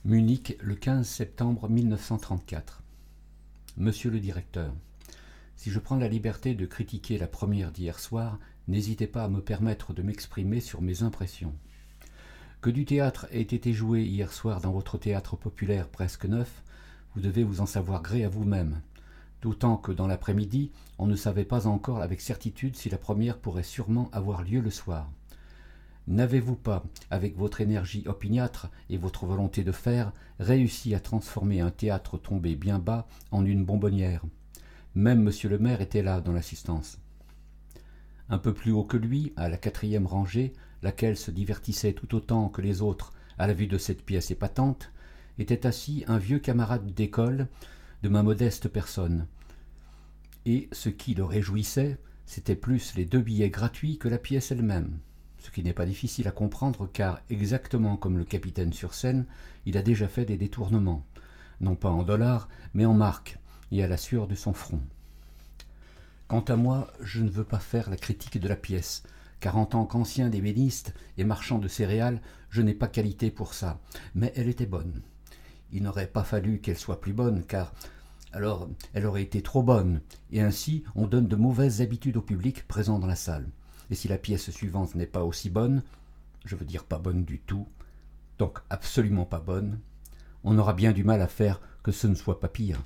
Munich, le 15 septembre 1934. Monsieur le directeur, si je prends la liberté de critiquer la première d'hier soir, n'hésitez pas à me permettre de m'exprimer sur mes impressions. Que du théâtre ait été joué hier soir dans votre théâtre populaire presque neuf, vous devez vous en savoir gré à vous-même, d'autant que dans l'après-midi, on ne savait pas encore avec certitude si la première pourrait sûrement avoir lieu le soir. N'avez-vous pas, avec votre énergie opiniâtre et votre volonté de faire, réussi à transformer un théâtre tombé bien bas en une bonbonnière? Même monsieur le maire était là dans l'assistance. Un peu plus haut que lui, à la 4e rangée, laquelle se divertissait tout autant que les autres à la vue de cette pièce épatante, était assis un vieux camarade d'école de ma modeste personne. Et ce qui le réjouissait, c'était plus les 2 billets gratuits que la pièce elle-même. Ce qui n'est pas difficile à comprendre car, exactement comme le capitaine sur scène, il a déjà fait des détournements, non pas en dollars, mais en marques, et à la sueur de son front. Quant à moi, je ne veux pas faire la critique de la pièce, car en tant qu'ancien d'ébéniste et marchand de céréales, je n'ai pas qualité pour ça, mais elle était bonne. Il n'aurait pas fallu qu'elle soit plus bonne, car alors elle aurait été trop bonne, et ainsi on donne de mauvaises habitudes au public présent dans la salle. Et si la pièce suivante n'est pas aussi bonne, je veux dire pas bonne du tout, donc absolument pas bonne, on aura bien du mal à faire que ce ne soit pas pire.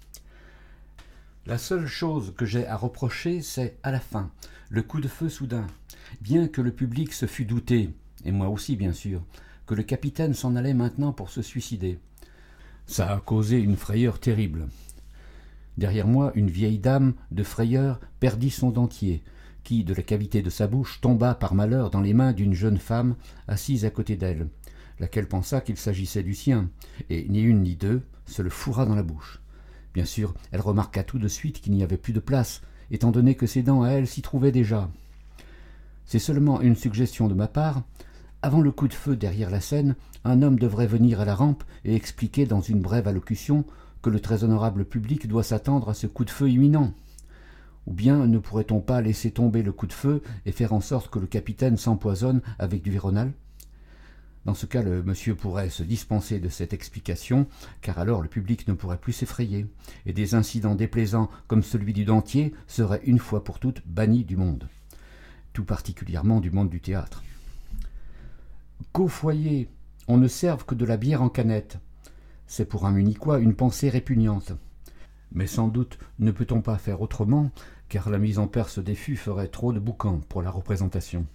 La seule chose que j'ai à reprocher, c'est, à la fin, le coup de feu soudain. Bien que le public se fût douté, et moi aussi bien sûr, que le capitaine s'en allait maintenant pour se suicider. Ça a causé une frayeur terrible. Derrière moi, une vieille dame de frayeur perdit son dentier, qui, de la cavité de sa bouche, tomba par malheur dans les mains d'une jeune femme assise à côté d'elle, laquelle pensa qu'il s'agissait du sien, et ni une ni deux se le fourra dans la bouche. Bien sûr, elle remarqua tout de suite qu'il n'y avait plus de place, étant donné que ses dents à elle s'y trouvaient déjà. C'est seulement une suggestion de ma part. Avant le coup de feu derrière la scène, un homme devrait venir à la rampe et expliquer dans une brève allocution que le très honorable public doit s'attendre à ce coup de feu imminent. Ou bien ne pourrait-on pas laisser tomber le coup de feu et faire en sorte que le capitaine s'empoisonne avec du Véronal? Dans ce cas, le monsieur pourrait se dispenser de cette explication, car alors le public ne pourrait plus s'effrayer, et des incidents déplaisants comme celui du dentier seraient une fois pour toutes bannis du monde, tout particulièrement du monde du théâtre. Qu'au foyer, on ne serve que de la bière en canette, c'est pour un Munichois une pensée répugnante. Mais sans doute ne peut-on pas faire autrement, car la mise en perce des fûts ferait trop de boucan pour la représentation.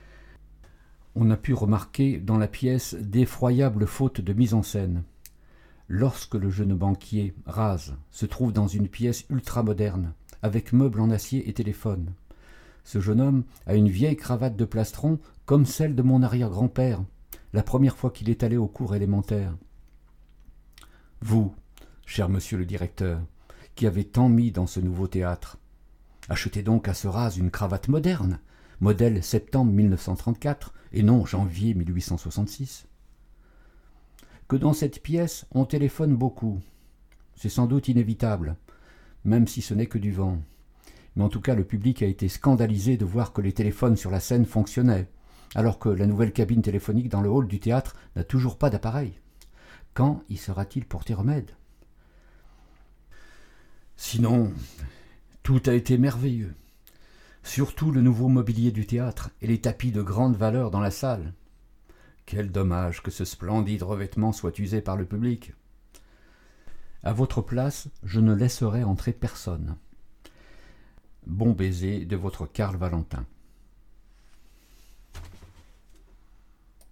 On a pu remarquer dans la pièce d'effroyables fautes de mise en scène. Lorsque le jeune banquier, Raz, se trouve dans une pièce ultramoderne, avec meubles en acier et téléphone, ce jeune homme a une vieille cravate de plastron comme celle de mon arrière-grand-père, la première fois qu'il est allé au cours élémentaire. Vous, cher monsieur le directeur, qui avez tant mis dans ce nouveau théâtre, achetez donc à ce Raz une cravate moderne, modèle septembre 1934 et non janvier 1866. Que dans cette pièce on téléphone beaucoup, c'est sans doute inévitable, même si ce n'est que du vent. Mais en tout cas le public a été scandalisé de voir que les téléphones sur la scène fonctionnaient, alors que la nouvelle cabine téléphonique dans le hall du théâtre n'a toujours pas d'appareil. Quand y sera-t-il porté remède? Sinon, tout a été merveilleux. Surtout le nouveau mobilier du théâtre et les tapis de grande valeur dans la salle. Quel dommage que ce splendide revêtement soit usé par le public. À votre place, je ne laisserai entrer personne. Bon baiser de votre Karl Valentin.